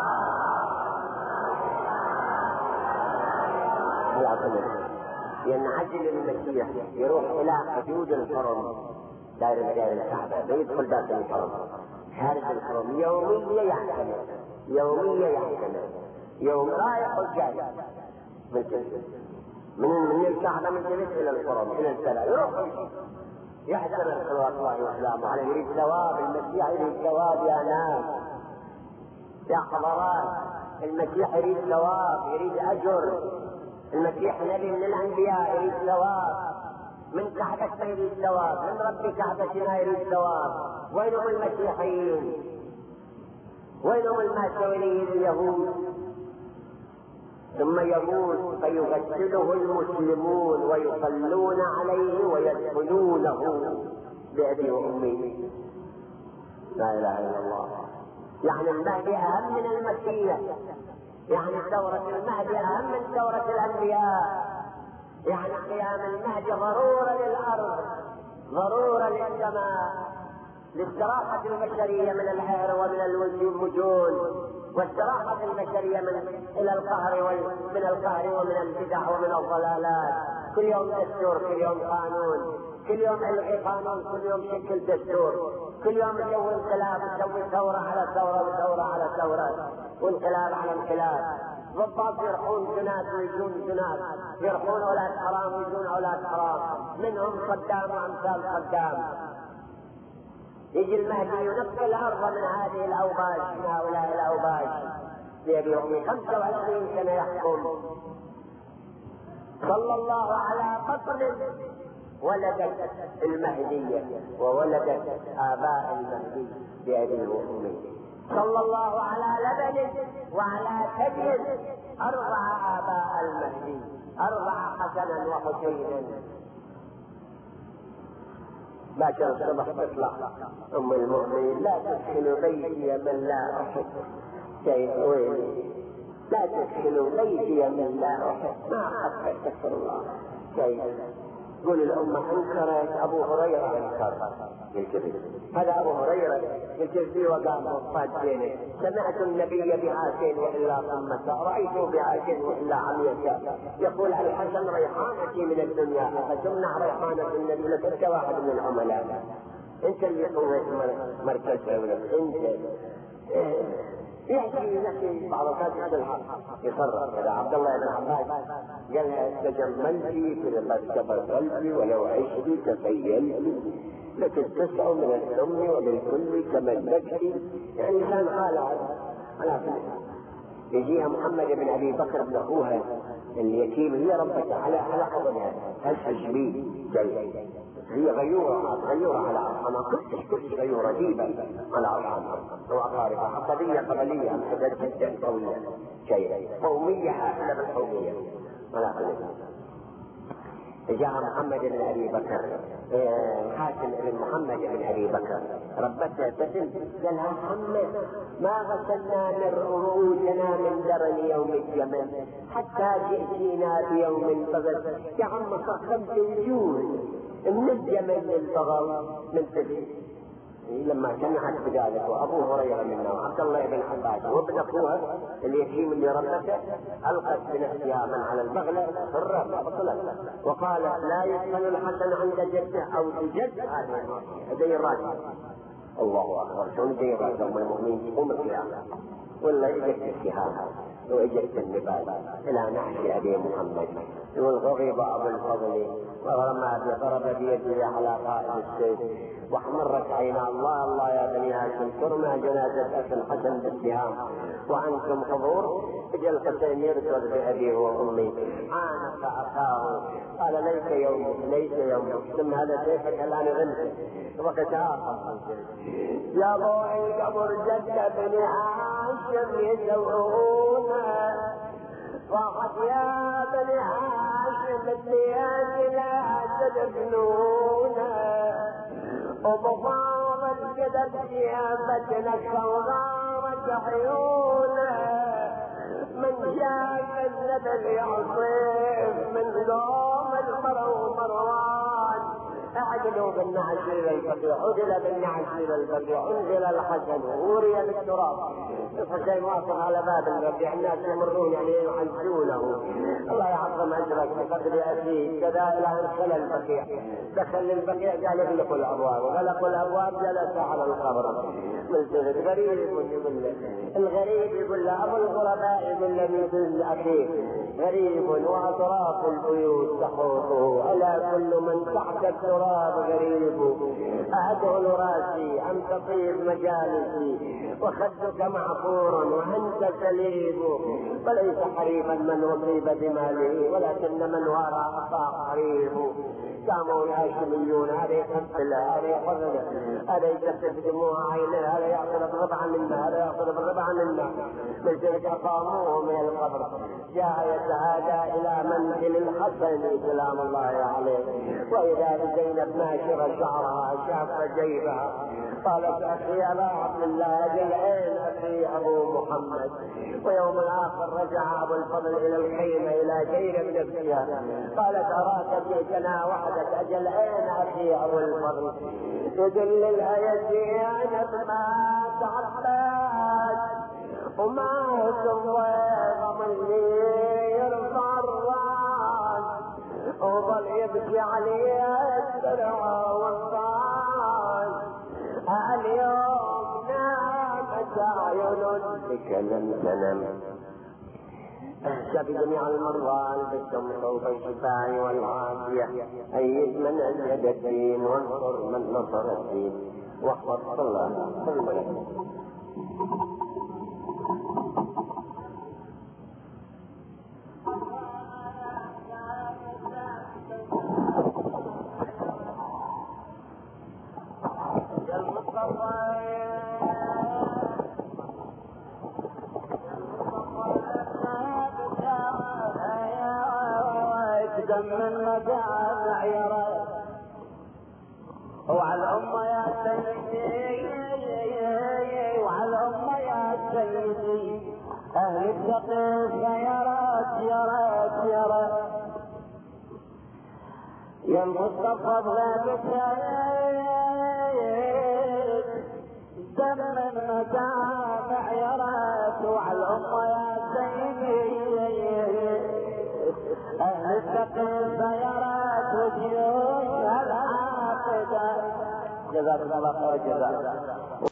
ينعزل المسيح، يروح إلى حدود الحرم، دائرة دائرة الكعبة، بيدخل داخل الحرم، خارج الحرم، يوميا يعتمر، يوميا يعتمر، يوم رايح وجاي من من الكعبة من جلس إلى الحرم إلى السلام، يروح يحتمل صلوات الله وسلامه عليه. يريد ثواب المسيح، يريد ثواب يا ناس يا حضرات. المسيح يريد ثواب، يريد أجر. المسيح نبي من الأنبياء، يريد ثواب. من كعبتنا يريد ثواب، من رب كعبتنا يريد ثواب. وينهم المسيحيين؟ وينهم الماسونيين اليهود؟ ثم يموت فيغسله المسلمون ويصلون عليه ويدفنونه بأبي وأمي. لا إله إلا الله. يعني المهدي أهم من المسيح، يعني دورة المهدي أهم من دورة الأنبياء. يعني قيام المهدي ضرورة للأرض، ضرورة للسماء، لاستراحة البشرية من الحير ومن الوجود، واستراحة البشرية من إلى القهر ومن القهر ومن البدع ومن الضلالات. كل يوم دستور، كل يوم قانون، كل يوم الغي قانون، كل يوم شكل دستور، كل يوم يسوي انقلاب، يسوي ثورة على ثورة وثورة على ثورة وانقلاب على انقلاب. ضباط يرحون جنات ويجون جنات، يرحون أولاد حرام ويجون أولاد حرام، منهم صدام وأمثال صدام. يجي المهدي ينقل الأرض من هذه الأوباش، من هؤلاء الأوباش. بأبي وأمي خمسة وعشرين سنة يحكم. صلى الله على قطن ولدت المهدية وولدت آباء المهدي بأبي وأمي. صلى الله على لبن وعلى ثدي أرضع آباء المهدي، أرضع حسنا وحسينا. باكر الصبح تطلع أم المؤمنين: لا تدخلوا بيتي من لا أحب. شيء ويلي، لا تدخلوا بيتي من لا أحب، ما أحب استغفر الله. شيء قول الأمة أنكرت، أبو هريرة أنكر الكذب. هذا أبو هريرة الكذب وقام وصاد بينه: سمعت النبي بعاشين وإلا قمة، رأيته بعاشين وإلا عمية. يقول الحسن: ريحانتي من الدنيا، فتمنع ريحانة النبي؟ لك واحد من العملاء، انت اللي قوة مركز دولة، انت يحكي يحكي بعض الناس بالحق يصرف كذا. عبد الله بن عباس قال تجملتي في كبر قلبي ولو عشت تخيلت لك التسع من السم وبالكل تملكت. يعني كان قال على يجيها محمد بن ابي بكر بن اخوها اليتيم، هي ربت على على حضنها هشهش بيه جاي، هي غيورة غيورة على عرحمة، كلش كلش غيورة ديبة على عرحمة وعقاربها، عصبية قبلية حدد جدا قوية شيء قومية حافلة بالقومية ولا خليها. جاء محمد بن ابي بكر حاتم بن محمد بن ابي بكر ربتها تسل قالها محمد ما غسلنا من رؤوسنا من درن يوم الجمل حتى جئتينا بيوم فغل. يا عم صخبت الجود من الجمل للبغل من سبيل لما سمعت بذلك. وابو هريره منا وعبد الله بن عباس وابن اخوها اليتيم اللي ربته القت بنفسها من على البغله في الرب بطلت وقال لا يدخل الحسن عند جده او جد هذه هذه الراجل. الله اكبر شلون زي الراجل ام المؤمنين تقوم القيامه ولا اجت الشهاده واجت النبال الى نحش ابي محمد والغضب ابو الفضل ورمى ضرب بيده على قائد السيف واحمرت عينا الله الله يا بني هاشم ترمى جنازه اخي الحسن بالسهام وانتم حضور. اجى الحسين يركض بابيه وامي عانق اخاه قال ليس يوم ليس يوم ثم هذا سيفك الان غنت وقت اخر يا ضوء قبر جده بني هاشم يسوعونا وقد يا بني هاشم الديان لا تدفنونا وبفاضل كذا بثيابتنا الصغار عيونا من شاف الندل يعصف من لوم المرو مروان اعدلوا بالنعشير البقيع عدل بالنعشير البقيع انزل الحسن وري للتراب. الحسين واقف على باب البقيع الناس يمرون يعني يحجونه الله يعظم اجرك بقدر اخيه كذا الى ان خلى البقيع دخل البقيع قال اغلقوا الابواب وغلقوا الابواب جلس على القبر ملتفت غريب يقول له الغريب يقول له ابو الغرباء يقول له مثل اخيه غريب واطراف البيوت تحوطه الا كل من تحت التراب غريب أدخل راسي أم تطيب مجالسي وخدك معفور وأنت سليب فليس حريبا من أصيب بماله ولكن من وراء أخاه قريب. قاموا الهاشميون هذا يقتل هذا يحضر هذا يكتب دموع عينه هذا يأخذ الربع منا هذا يأخذ الربع منا من تلك قاموه من القبر. جاء يتهادى إلى منزل الحسن سلام الله عليه وإذا بزينب ناشرة شعرها شاف جيبها قالت أخي أبا عبد الله أجل أين أخي أبو محمد. ويوم آخر رجع أبو الفضل إلى الخيمة إلى جير بنفسها قالت أراك جئتنا وحدك أجل أين أخي أبو الفضل. تدللها يدي أنا بما تعبت وما تضيغ مني يرفع الراس وظل يبكي علي السرع والصاص. اليوم نامت عيون بك لم تنم احسب جميع المرضى البسهم صوب الشفاء والعافيه ايد من اجهد الدين وانصر من نصر الدين واحفظ الله ثم من مدامع يرى وعلى الأمة يا سيدي وعلى الأمة يا سيدي أهل التقيف يا رات يا رات يا رات يا المصطفى بغيبتك دم من مدامع يا رات وعلى الأمة يا سيدي أهل التقيف سيارات وجيوش العاقدة. جزاك الله خير جزاك.